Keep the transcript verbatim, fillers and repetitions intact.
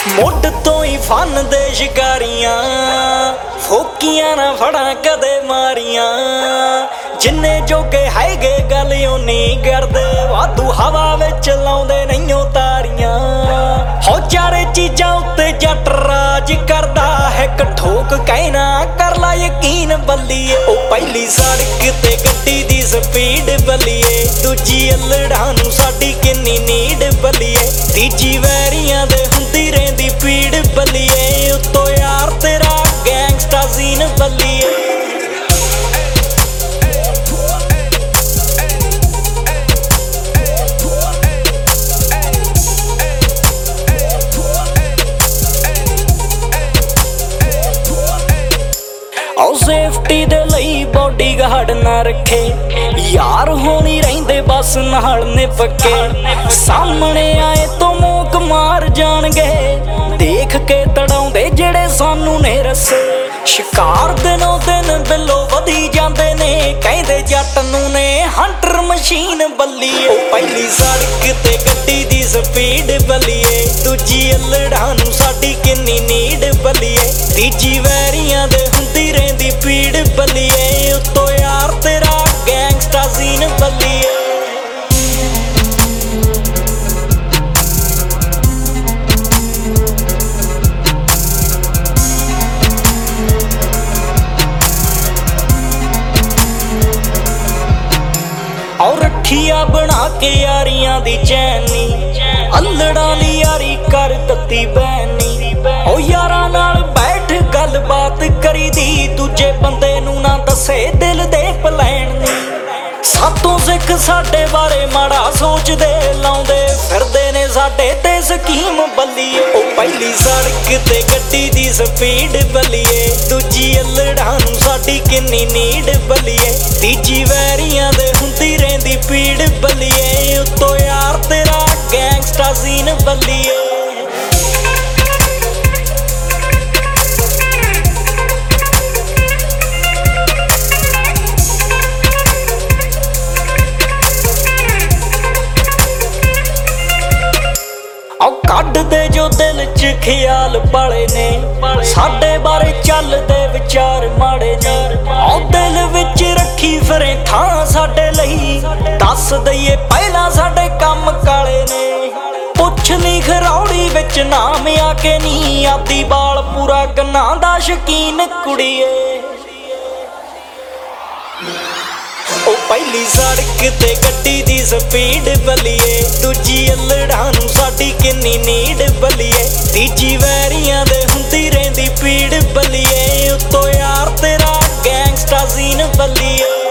ਮੁੱਢ ਤੋਂ ਹੀ ਫਨ ਦੇ ਸ਼ਿਕਾਰੀਆਂ ਫੋਕੀਆਂ ਨਾ ਫੜਾਂ ਕਦੇ ਮਾਰੀਆਂ ਜਿੰਨੇ ਜੋਗੇ ਹੈਗੇ ਗੱਲ ਓਨੀ ਕਰਦੇ ਵਾਧੂ ਹਵਾ ਵਿੱਚ ਲਾਉਂਦੇ ਨਹੀਂ ਤਾਰੀਆਂ ਹੋ ਚਾਰੇ ਚੀਜ਼ਾਂ ਉੱਤੇ ਜੱਟ ਰਾਜ ਕਰਦਾ ਹੈ ਕਠੋਕ ਕਹਿਣਾ ਕਰ ਲਾ ਯਕੀਨ ਬੱਲੀਏ ਉਹ ਪਹਿਲੀ ਸੜਕ ਤੇ ਗੱਡੀ ਦੀ ਸਪੀਡ ਬੱਲੀਏ ਦੂਜੀ ਅਲੜਾਂ ਨੂੰ ਸਾਡੀ ਕਿੰਨੀ ਨੀਡ ਬੱਲੀਏ ਤੀਜੀ ਵੈਰੀਆਂ ਦੇ ਹੁੰਦੀ ਰਹਿੰਦੀ ਪੀੜ ਬੱਲੀਏ ਉੱਤੋਂ ਯਾਰ ਤੇਰਾ ਗੈਂਗਸਟਾ ਸੀਨ ਬੱਲੀਏ ਆਓ ਸੇਫਟੀ ਦੇ ਲਈ ਬੋਡੀਗਾਰਡ ਨਾ ਰੱਖੇ ਯਾਰ ਹੋਣੀ ਰਹਿੰਦੇ ਬਸ ਨਾਲ ਨੇ ਪੱਕੇ ਸਾਹਮਣੇ ਆਏ ਤੋਂ ਮੂਕ ਮਾਰ ਜਾਣਗੇ ਦੇਖ ਕੇ ਤੜਾਉਂਦੇ ਜਿਹੜੇ ਸਾਨੂੰ ਨੇ ਰਸੇ ਸ਼ਿਕਾਰ ਦਿਨੋਂ ਦਿਨ ਬਿੱਲੋ ਵਧੀ ਜਾਂਦੇ ਨੇ ਕਹਿੰਦੇ ਜੱਟ ਨੂੰ ਨੇ ਹੰਟਰ ਮਸ਼ੀਨ ਬੱਲੀਏ ਉਹ ਪਹਿਲੀ ਸੜਕ ਤੇ ਗੱਡੀ ਦੀ ਸਪੀਡ ਬੱਲੀਏ ਦੂਜੀ ਅਲੜਾਂ ਨੂੰ ਸਾਡੀ ਕਿੰਨੀ ਨੀਡ ਬੱਲੀਏ ਤੀਜੀ ਵੈਰੀਆਂ ਦੇ ਹੁੰਦੀ ਰਹਿੰਦੀ ਪੀੜ ਬੱਲੀਏ ਉੱਤੋਂ ਯਾਰ ਤੇਰਾ ਗੈਂਗਸਟਾ ਸੀਨ ਬੱਲੀਏ ਔਰ ਰੱਖੀਆ ਬਣਾ ਕੇ ਯਾਰੀਆਂ ਦੀ ਚੈਨੀ ਅਲੜਾਂ ਦੀ ਯਾਰੀ ਕਰ ਦਿੱਤੀ ਬੈਨੀ ਉਹ ਯਾਰਾਂ ਨਾਲ ਬੈਠ ਗੱਲਬਾਤ ਕਰੀਦੀ ਦੂਜੇ ਬੰਦੇ ਨੂੰ ਨਾ ਦੱਸੇ ਦਿਲ ਦੇ ਪਲੈਣ ਨੀ ਸਾਤੋਂ ਸਿੱਖ ਸਾਡੇ ਬਾਰੇ ਮਾੜਾ ਸੋਚਦੇ ਲਾਉਂਦੇ ਫਿਰਦੇ ਨੇ ਸਾਡੇ ਤੇ ਸਕੀਮ ਬੱਲੀਏ ਉਹ ਪਹਿਲੀ ਸੜਕ ਤੇ ਗੱਡੀ ਦੀ ਸਪੀਡ ਬੱਲੀਏ ਦੂਜੀ ਅਲੜਾਂ ਨੂੰ ਸਾਡੀ ਕਿੰਨੀ ਨੀਡ ਬੱਲੀਏ ਤੀਜੀ ਵੈਰੀਆਂ ਦੇ ਹੁੰਦੀ ਰਹਿੰਦੀ ਪੀੜ ਬੱਲੀਏ ਉੱਤੋਂ ਯਾਰ ਤੇਰਾ ਗੈਂਗਸਟਾ ਸੀਨ ਬੱਲੀਏ ਆਓ ਕੱਢਦੇ ਜੋ ਦਿਲ ਚ ਖਿਆਲ ਪਾਲੇ ਨੇ ਸਾਡੇ ਬਾਰੇ ਚੱਲਦੇ ਵਿਚਾਰ ਮਾੜੇ ਨੇ ਆਓ ਦਿਲ ਵਿੱਚ ਰੱਖੀ ਫਿਰੇ ਥਾਂ ਸਾਡੇ ਲਈ ਦੱਸ ਦਈਏ ਪਹਿਲਾਂ ਸਾਡੇ ਕੰਮ ਕਾਲੇ ਨੇ ਪੁੱਛ ਲਈ ਖਰੌੜੀ ਵਿੱਚ ਨਾਮ ਆ ਕੇ ਨੀ ਆਦੀ ਬਾਲ ਪੂਰਾ ਗੰਨਾ ਦਾ ਸ਼ਕੀਨ ਕੁੜੀਏ ਉਹ ਪਹਿਲੀ ਸੜਕ ਤੇ ਗੱਡੀ ਦੀ ਸਪੀਡ ਬੱਲੀਏ ਦੂਜੀ ਅਲੜਾਂ ਨੂੰ ਸਾਡੀ ਕਿੰਨੀ ਨੀਡ ਬੱਲੀਏ ਤੀਜੀ ਵੈਰੀਆਂ ਦੇ ਹੁੰਦੀ ਰਹਿੰਦੀ ਪੀੜ ਬੱਲੀਏ ਉੱਤੋਂ ਯਾਰ ਤੇਰਾ ਗੈਂਗਸਟਾ ਸੀਨ ਬੱਲੀਏ